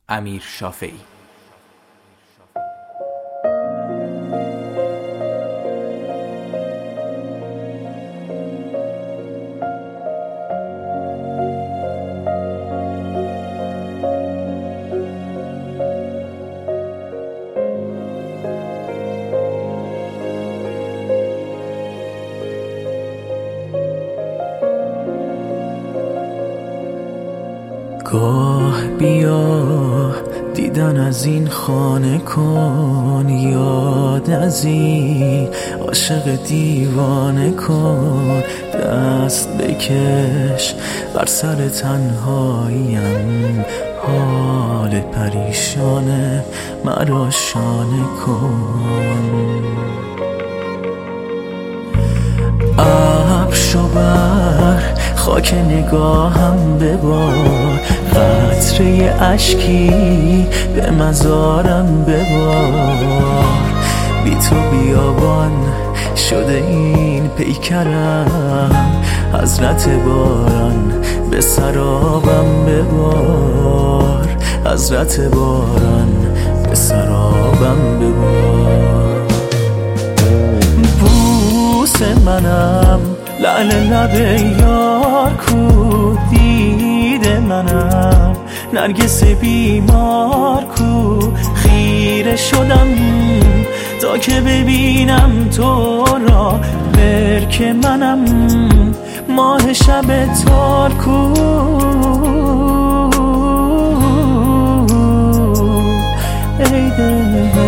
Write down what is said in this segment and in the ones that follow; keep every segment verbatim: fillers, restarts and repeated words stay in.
امیر شافعی. گاه بیا دیدن از این خانه کن، یاد از این عاشق دیوانه کن، دست بکش بر سر تنهاییم، حال پریشانه مرا شانه کن. ابر شو بر خاک نگاهم ببار، قطره اشکی به مزارم ببار، بی تو بیابان شده این پیکرم، حضرت باران به سرابم ببار، حضرت باران به سرابم ببار. بوس منم لعل لب یار کو، دید منم نرگس بیمار کو، خیره شدم تا که ببینم تو را، برک منم ماه شب تار کو، ای دل.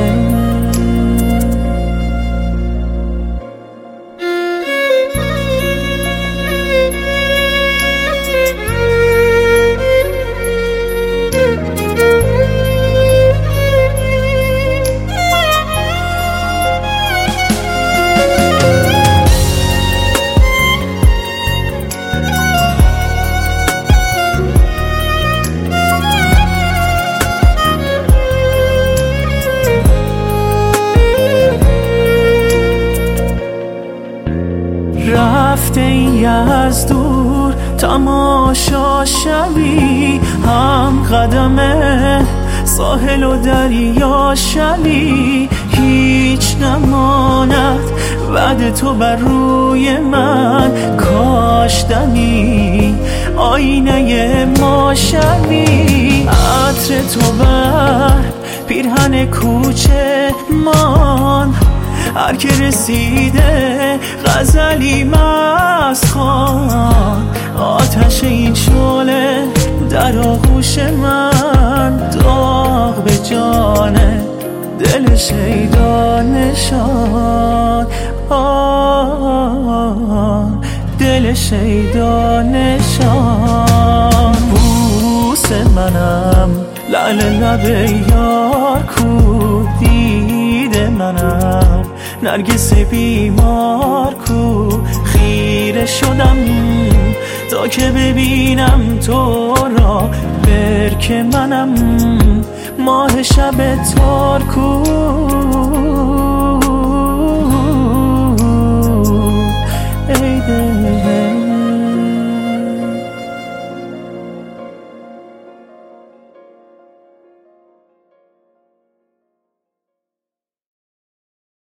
رفته ای از دور تماشا شوی، هم قدمه ساحل و دریا شوی، هیچ نماند بعد تو بر روی من، کاش دمی آینه ما شوی، عطر تو بر پیرهن کوچه مان، هر که رسیده غزلی مست خوان، آتش این شعله در آغوش من، داغ به جانه دل شیدا نشان، آه دل شیدا نشان. بوس منم لعل لب یار کو، دید منم نرگس بیمار کو، خیره شدم تا که ببینم تو را، برک منم ماه شب تار کو.